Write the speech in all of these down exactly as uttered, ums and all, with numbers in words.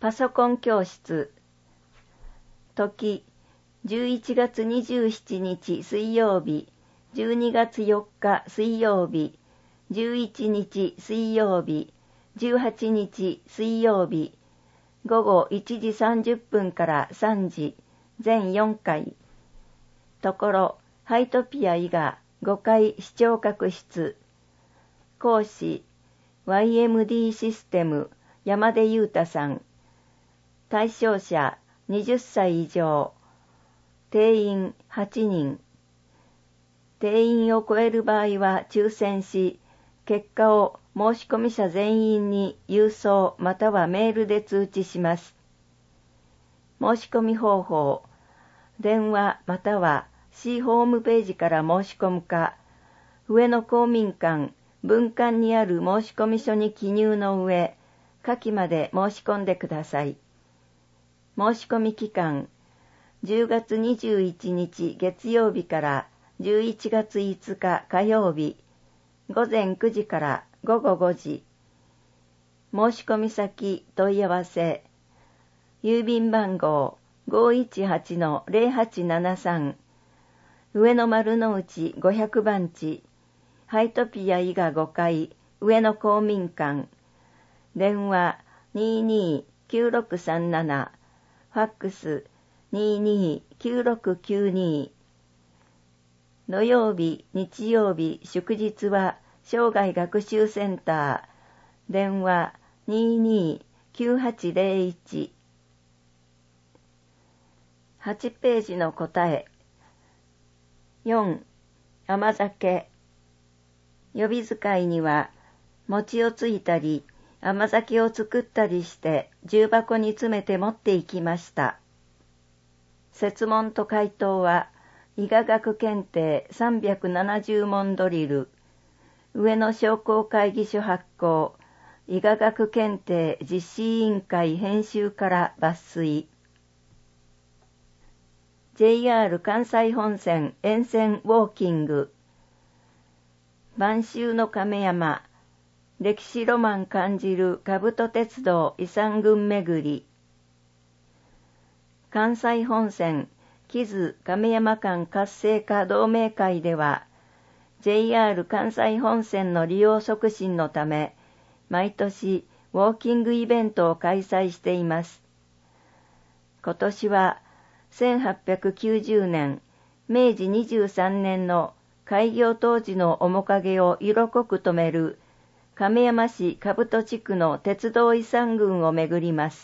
パソコン教室。時、じゅういちがつにじゅうしちにち水曜日、じゅうにがつよっか水曜日、じゅういちにち水曜日、じゅうはちにち水曜日、ごごいちじさんじゅっぷんからさんじ、全よんかい。ところ、ハイトピア伊賀ごかい視聴覚室。講師、ワイエムディー システム、山出裕太さん。対象者はたち以上。定員はちにん。定員を超える場合は抽選し、結果を申し込み者全員に郵送またはメールで通知します。申し込み方法、電話または市ホームページから申し込むか、上野公民館分館にある申込書に記入の上、下記まで申し込んでください。申し込み期間、じゅうがつにじゅういちにち月曜日からじゅういちがついつか火曜日、ごぜんくじからごごごじ。申し込み先問い合わせ、郵便番号 ごいちはちのぜろはちななさん、上野丸の内ごひゃくばんち、ハイトピア伊賀ごかい上野公民館、電話 にーにーきゅうろくさんなな、ファックス にーにーきゅうろくきゅうに。土曜日、日曜日、祝日は生涯学習センター、電話 にーにーきゅうはちぜろいち。はちページの答え。よん、甘酒。呼び使いには、餅をついたり、甘酒を作ったりして重箱に詰めて持っていきました。設問と回答は、伊賀学検定さんびゃくななじゅうもんドリル、上野商工会議所発行、伊賀学検定実施委員会編集から抜粋。ジェイアール 関西本線沿線ウォーキング。晩秋の亀山。歴史ロマン感じる兜鉄道遺産群巡り。関西本線木津亀山間活性化同盟会では、ジェイアール 関西本線の利用促進のため、毎年ウォーキングイベントを開催しています。今年はせんはっぴゃくきゅうじゅうねん、めいじにじゅうさんねんの開業当時の面影を色濃く留める亀山市兜地区の鉄道遺産群を巡ります。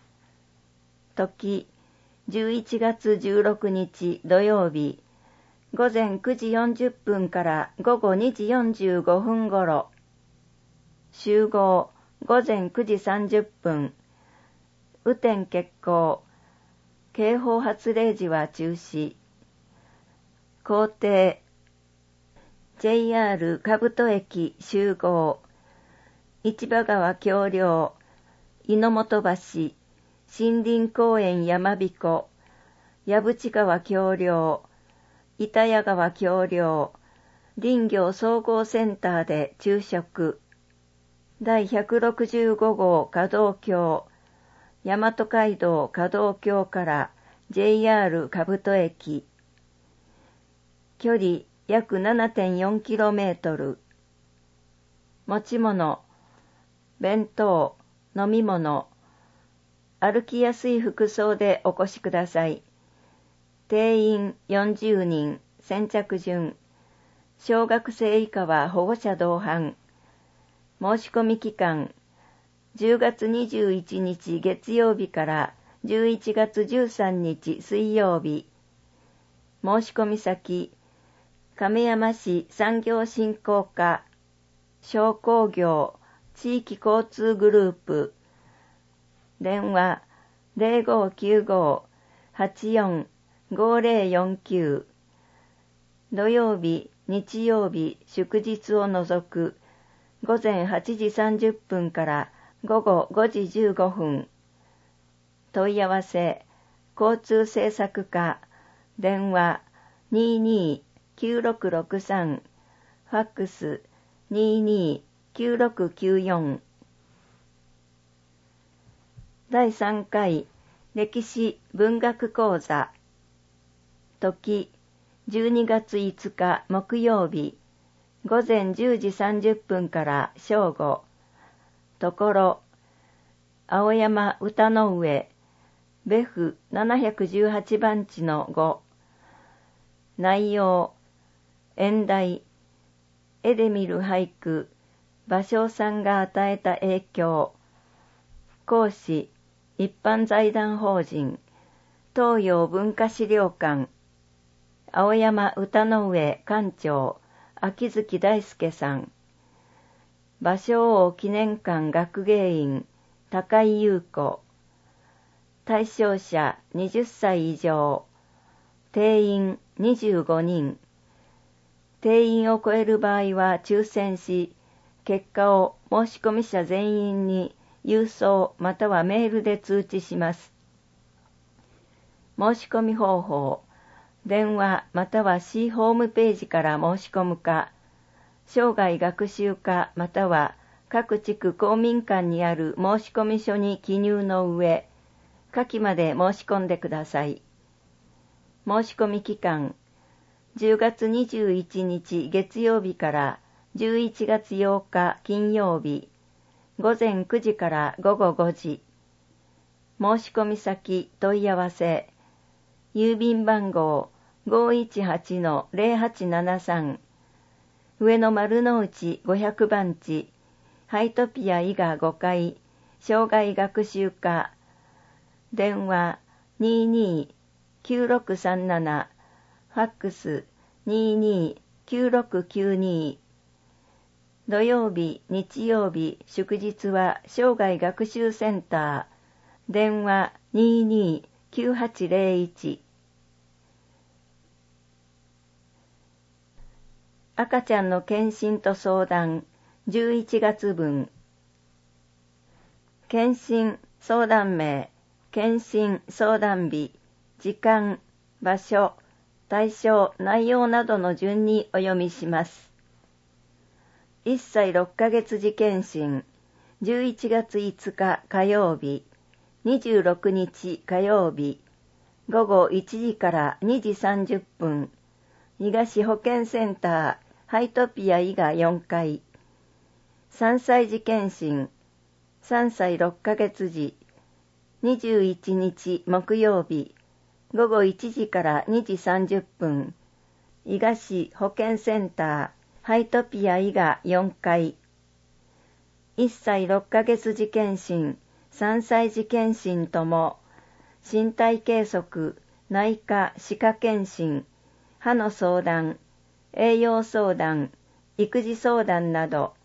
時、じゅういちがつじゅうろくにち土曜日、ごぜんくじよんじゅっぷんからごごにじよんじゅうごふんごろ。集合、ごぜんくじさんじゅっぷん。雨天決行。警報発令時は中止。行程。ジェイアール 兜駅集合。市場川橋梁、猪本橋、森林公園山彦、矢淵川橋梁、板谷川橋梁、林業総合センターで昼食。第ひゃくろくじゅうごごう可動橋、大和街道可動橋から ジェイアール 兜駅。距離約 ななてんよんキロメートル。持ち物、弁当、飲み物、歩きやすい服装でお越しください。定員よんじゅうにん、先着順。小学生以下は保護者同伴。申し込み期間、じゅうがつにじゅういちにち月曜日からじゅういちがつじゅうさんにち水曜日。申し込み先、亀山市産業振興課、商工業、地域交通グループ。電話 ゼロごきゅうご はちよん ごぜろよんきゅう。土曜日、日曜日、祝日を除くごぜんはちじさんじゅっぷんからごごごじじゅうごふん。問い合わせ、交通政策課、電話 にーにーきゅうろくろくさん、ファックス にーにーきゅうろくきゅうよん。 だいさんかい歴史文学講座。時じゅうにがついつか木曜日、ごぜんじゅうじさんじゅっぷんから正午。ところ、青山歌の上、ベフななひゃくじゅうはちばんちのご。内容、演題、絵で見る俳句、芭蕉さんが与えた影響。講師、一般財団法人、東洋文化資料館、青山歌の上館長、秋月大輔さん。芭蕉王記念館学芸員、高井優子。対象者はたち以上。定員にじゅうごにん。定員を超える場合は抽選し、結果を申し込み者全員に郵送またはメールで通知します。申し込み方法、電話または市ホームページから申し込むか、生涯学習課または各地区公民館にある申込書に記入の上、下記まで申し込んでください。申し込み期間、じゅうがつにじゅういちにち月曜日からじゅういちがつようか金曜日、ごぜんくじからごごごじ。申し込み先問い合わせ、郵便番号 ごいちはちのぜろはちななさん、上野丸の内ごひゃくばんち、ハイトピア伊賀ごかい、生涯学習課、電話 にーにーきゅうろくさんなな、ファックス にーにーきゅうろくきゅうに。土曜日、日曜日、祝日は生涯学習センター、電話 にーにーきゅうはちぜろいち。赤ちゃんの検診と相談、じゅういちがつぶん。検診相談名、検診相談日、時間、場所、対象、内容などの順にお読みします。いっさいろっかげつ時検診、じゅういちがついつか火曜日、にじゅうろくにち火曜日、ごごいちじからにじさんじゅっぷん、伊賀市保健センター、ハイトピア伊賀よんかい。さんさい児検診、さんさいろっかげつ時、にじゅういちにち木曜日、ごごいちじからにじさんじゅっぷん、伊賀市保健センター、ハイトピア伊賀よんかい。いっさいろっかげつ児検診、さんさい児検診とも、身体計測、内科歯科検診、歯の相談、栄養相談、育児相談など、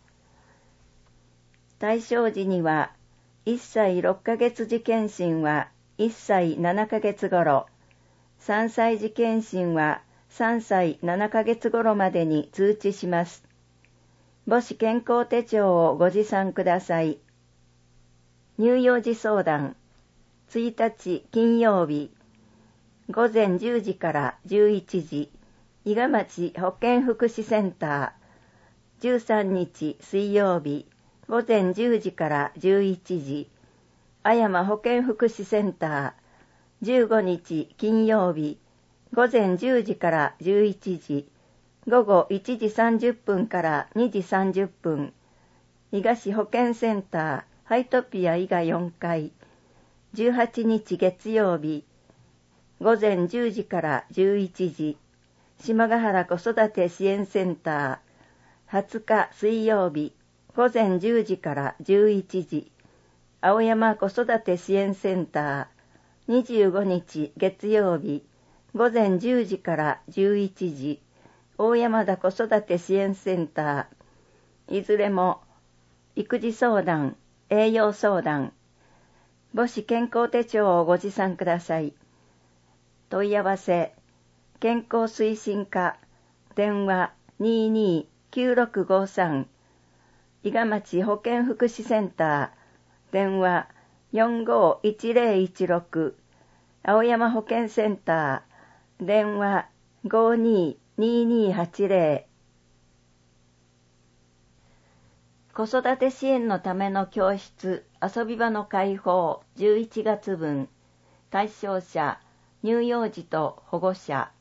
対象時には、いっさいろっかげつ児検診はいっさいななかげつ頃、さんさい児検診はさんさいななかげつ頃までに通知します。母子健康手帳をご持参ください。乳幼児相談、ついたち金曜日、ごぜんじゅうじからじゅういちじ、伊賀町保健福祉センター、じゅうさんにち水曜日、ごぜんじゅうじからじゅういちじ、阿山保健福祉センター、じゅうごにち金曜日、ごぜんじゅうじからじゅういちじ、ごごいちじさんじゅっぷんからにじさんじゅっぷん、伊賀市保健センター、ハイトピア伊賀よんかい、じゅうはちにち月曜日、ごぜんじゅうじからじゅういちじ、島ヶ原子育て支援センター、はつか水曜日、ごぜんじゅうじからじゅういちじ、青山子育て支援センター、にじゅうごにち月曜日、ごぜんじゅうじからじゅういちじ、大山田子育て支援センター、いずれも、育児相談、栄養相談、母子健康手帳をご持参ください。問い合わせ、健康推進課、電話 にーにーきゅうろくごさん、伊賀町保健福祉センター、電話よんごいちぜろいちろく、青山保健センター、電話ごにーにーにーはちぜろ。子育て支援のための教室、 遊び場の開放じゅういちがつぶん、対象者、乳幼児と保護者。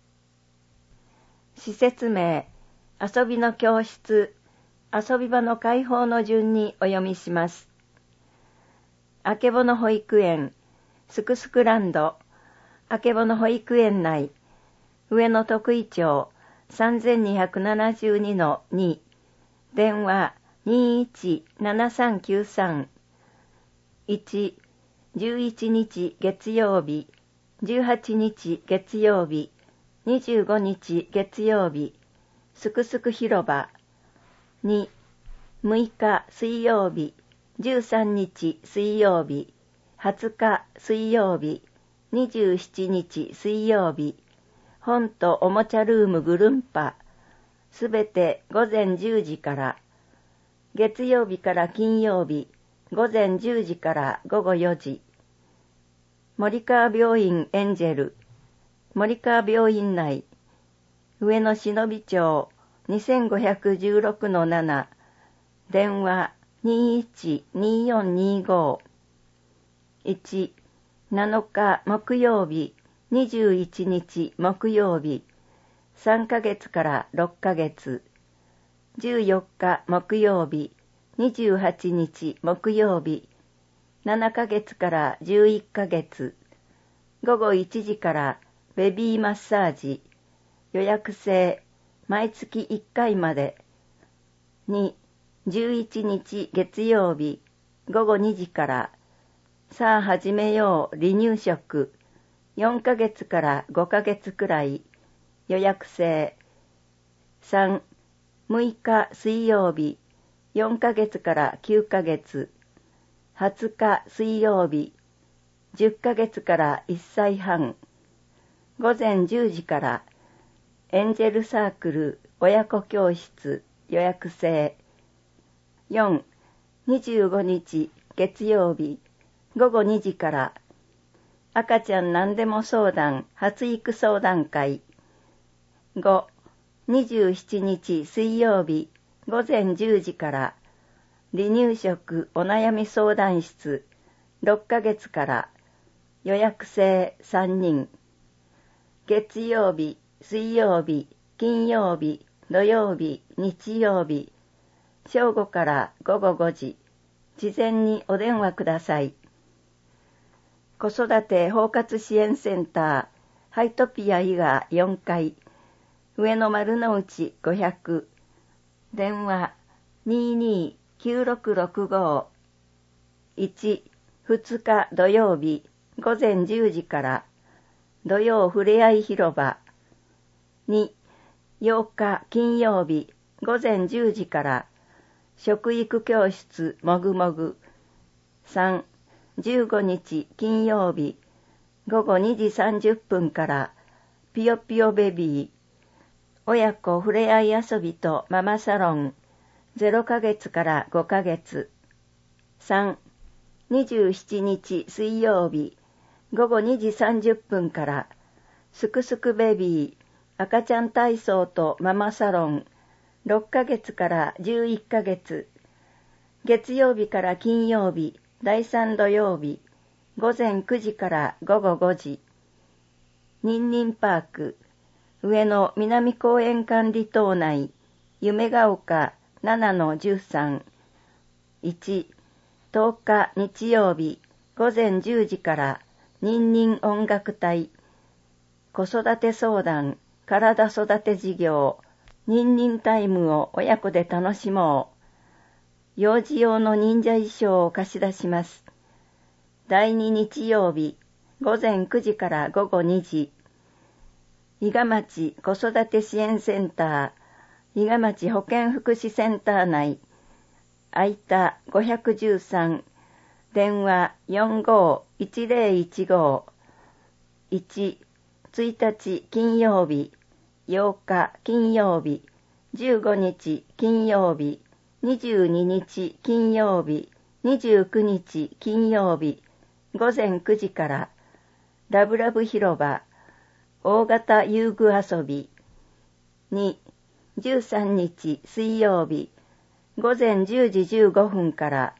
施設名、遊びの教室、遊び場の開放の順にお読みします。あけぼの保育園、すくすくランド、あけぼの保育園内、上野徳井町 さんぜんにひゃくななじゅうにのに、電話 にーいちななさんきゅうさん、いち、じゅういちにち月曜日、じゅうはちにち月曜日、にじゅうごにち月曜日、すくすく広場。に、むいか水曜日、じゅうさんにち水曜日、はつか水曜日、にじゅうしちにち水曜日、本とおもちゃルームぐるんぱ、すべてごぜんじゅうじから、月曜日から金曜日、ごぜんじゅうじからごごよじ。森川病院エンジェル、森川病院内、上野忍び町 にせんごひゃくじゅうろくのなな、電話 にーいちにーよんにーご。いち、なのか木曜日、にじゅういちにち木曜日、さんかげつからろっかげつ。じゅうよっか木曜日、にじゅうはちにち木曜日、ななかげつからじゅういっかげつ。ごごいちじからベビーマッサージ、予約制、毎月いっかいまで。に、じゅういちにち月曜日、ごごにじから、さあ始めよう離乳食、よんかげつからごかげつくらい、予約制。さん、むいか水曜日、よんかげつからきゅうかげつ、はつか水曜日、じゅっかげつからいっさいはん、ごぜんじゅうじから、エンジェルサークル親子教室予約制。よん、にじゅうごにち月曜日、ごごにじから、赤ちゃん何でも相談発育相談会。ご、にじゅうしちにち水曜日、ごぜんじゅうじから、離乳食お悩み相談室ろっかげつから、予約制さんにん。月曜日、水曜日、金曜日、土曜日、日曜日、正午からごごごじ、事前にお電話ください。子育て包括支援センター、ハイトピア伊賀よんかい、上野丸の内ごひゃく、電話 にーにーきゅうろくろくご。いち、ふつか土曜日、ごぜんじゅうじから、土曜ふれあい広場。に、ようか金曜日、ごぜんじゅうじから、食育教室もぐもぐ。さん、じゅうごにち金曜日、ごごにじさんじゅっぷんから、ぴよぴよベビー、親子ふれあい遊びとママサロン、ゼロかげつからごかげつ。さん、にじゅうしちにち水曜日、ごごにじさんじゅっぷんから、すくすくベビー、赤ちゃん体操とママサロン、ろっかげつからじゅういっかげつ。月曜日から金曜日、だいさん土曜日、ごぜんくじからごごごじ。ニンニンパーク、上野南公園管理棟内、夢が丘ななのじゅうさん。いち、とおか日曜日、ごぜんじゅうじから、ニンニン音楽隊、子育て相談、体育て事業、ニンニンタイムを親子で楽しもう。幼児用の忍者衣装を貸し出します。だいに日曜日、ごぜんくじからごごにじ。伊賀町子育て支援センター、伊賀町保健福祉センター内、空いたごいいちさん、電話 よんごいちぜろいちご。いち、ついたち金曜日、ようか金曜日、じゅうごにち金曜日、にじゅうににち金曜日、にじゅうくにち金曜日、ごぜんくじから、ラブラブ広場、大型遊具遊び。に、じゅうさんにち水曜日、ごぜんじゅうじじゅうごふんから、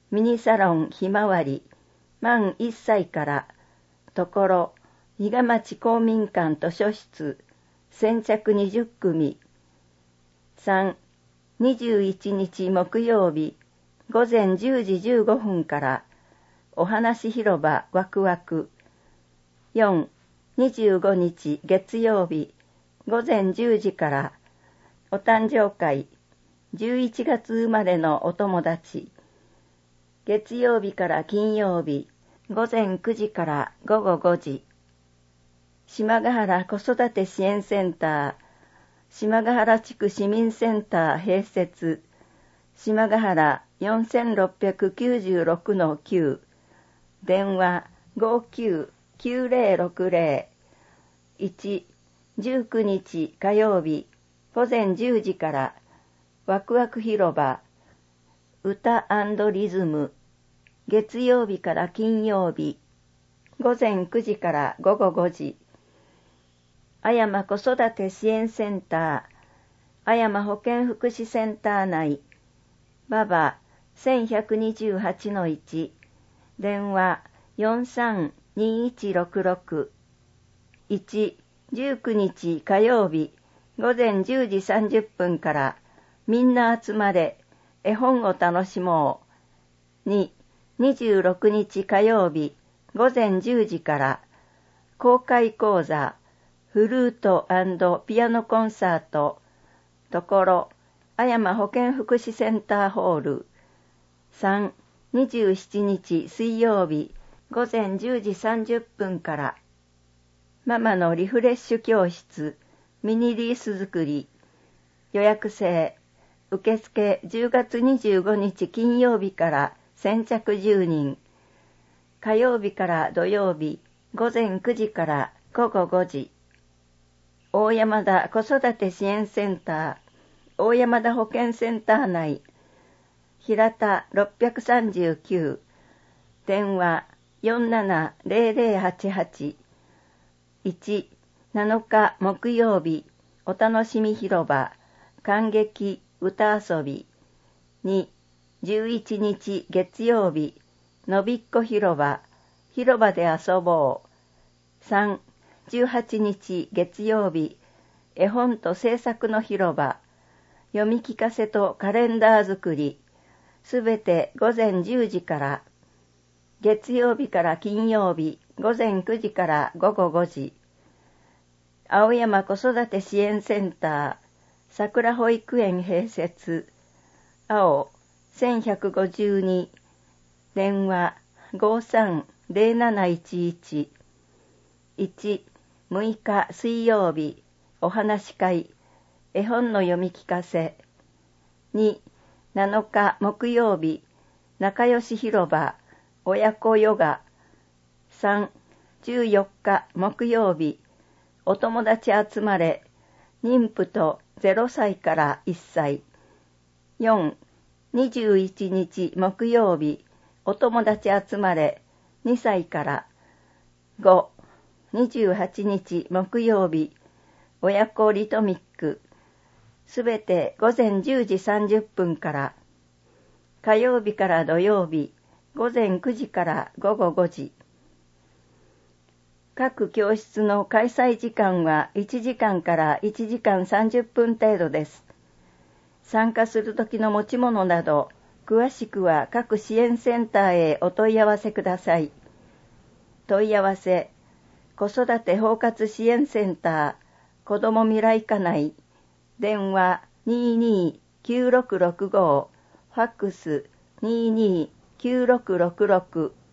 ミニサロンひまわり、満いっさいから、ところ、伊賀町公民館図書室、先着にじゅっくみ。さん、にじゅういちにち木曜日、ごぜんじゅうじじゅうごふんから、お話広場ワクワク。よん、にじゅうごにち月曜日、ごぜんじゅうじから、お誕生会、じゅういちがつ生まれのお友達。月曜日から金曜日、ごぜんくじからごごごじ。島ヶ原子育て支援センター、島ヶ原地区市民センター併設、島ヶ原 よんろくきゅうろくのきゅう、電話 ごきゅうきゅうぜろろくぜろ、いち、じゅうくにち火曜日、ごぜんじゅうじから、ワクワク広場、歌&リズム、月曜日から金曜日、ごぜんくじからごごごじ、あやま子育て支援センター、あやま保健福祉センター内、ババ せんひゃくにじゅうはちのいち、電話 よんさんにいちろくろく、いち、じゅうくにち火曜日、ごぜんじゅうじさんじゅっぷんから、みんな集まれ、絵本を楽しもう。に、にじゅうろくにち火曜日、ごぜんじゅうじから、公開講座、フルート&ピアノコンサート、ところ、あやま保健福祉センターホール。さん、にじゅうしちにち水曜日、ごぜんじゅうじさんじゅっぷんから、ママのリフレッシュ教室、ミニリース作り、予約制、受付じゅうがつにじゅうごにち金曜日から先着じゅうにん、火曜日から土曜日、ごぜんくじからごごごじ、大山田子育て支援センター、大山田保健センター内、平田ろっぴゃくさんじゅうきゅう、電話 よんななぜろぜろはちはち、いち、なのか木曜日、お楽しみ広場、観劇歌遊び。に、じゅういちにち月曜日、のびっこ広場、広場で遊ぼう。さん、じゅうはちにち月曜日、絵本と制作の広場、読み聞かせとカレンダー作り、すべてごぜんじゅうじから、月曜日から金曜日、ごぜんくじからごごごじ、青山子育て支援センター、桜保育園併設、青せんひゃくごじゅうに、電話 ごさんぜろなないちいち、いち、むいか水曜日、お話し会、絵本の読み聞かせ。に、なのか木曜日、仲良し広場、親子ヨガ。さん、じゅうよっか木曜日、お友達集まれ、妊婦とぜろさいからいっさい。よん、にじゅういちにち木曜日、お友達集まれ、にさいから。ご、にじゅうはちにち木曜日、親子リトミック、すべてごぜんじゅうじさんじゅっぷんから、火曜日から土曜日、ごぜんくじからごごごじ。各教室の開催時間はいちじかんからいちじかんさんじゅっぷん程度です。参加する時の持ち物など、詳しくは各支援センターへお問い合わせください。問い合わせ、子育て包括支援センター、子ども未来課内、電話 にーにーきゅうろくろくご、ファックス にーにーきゅうろくろくろく。